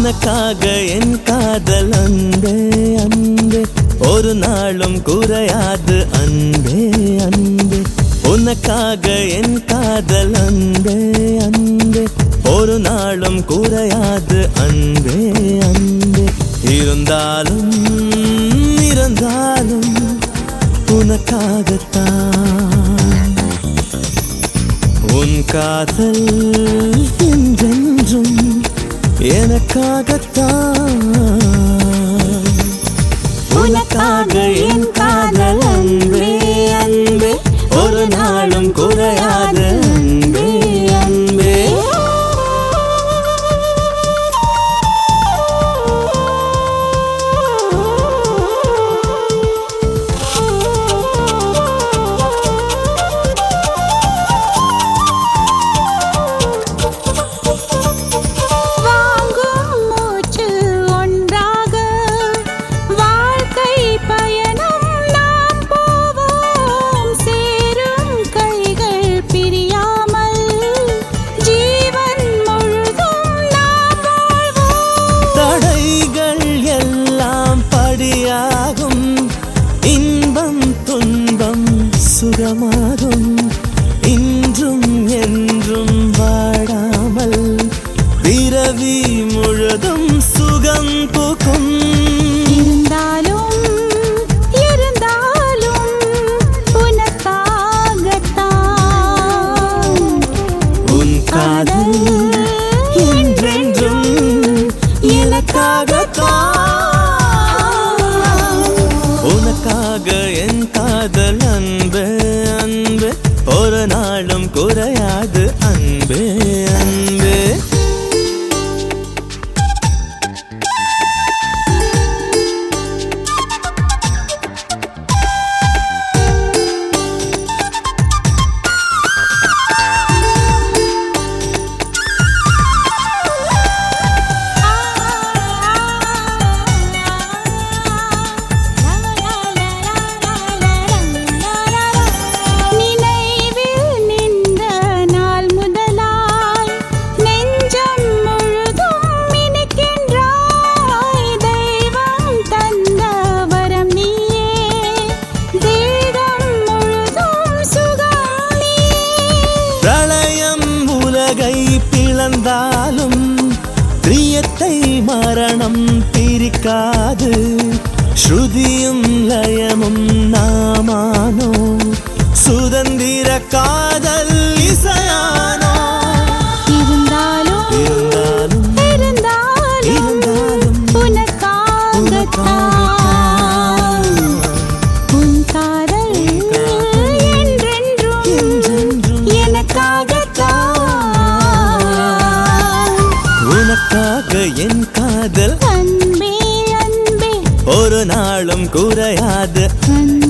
உனக்காக என் காதல் அன்பே அன்பே ஒரு நாளும் குறையாது அன்பே அன்பே உனக்காக என் காதல் அன்பே அன்பே ஒரு நாளும் குறையாது அன்பே அன்பே இருந்தாலும் இருந்தாலும் உனக்காகத்தான் உன் காதல் என்றென்றும் எனக்காகத்தான் உனக்காக என் காதல் அன்பே அன்பே ஒரு நாளும் குறையாத அன்பே அன்பே இன்பம் துன்பம் சுகமாகும் இன்றும் என்றும் வாடாமல் பிறவி முழுதும் சுகம் பூக்கும் இருந்தாலும் இருந்தாலும் உனக்காகத்தான் உன் காதல் என்றென்றும் எனக்காகத்தான் உனக்காக என் காதல் அன்பே அன்பே ஒரு நாளும் குறையாது அன்பே அன்பே பிளந்தாலும் பிரியத்தை மரணம் பிரிக்காது ஸ்ருதியும் லயமும் நாமானோ சுதந்திர காதல் இசையானோ இருந்தாலும் இருந்தாலும் இருந்தாலும் உனக்காகத்தான் உன் காதல் என்றென்றும் எனக்காகத்தான் உனக்காக என் காதல் அன்பே அன்பே ஒரு நாளும் குறையாது அன்பே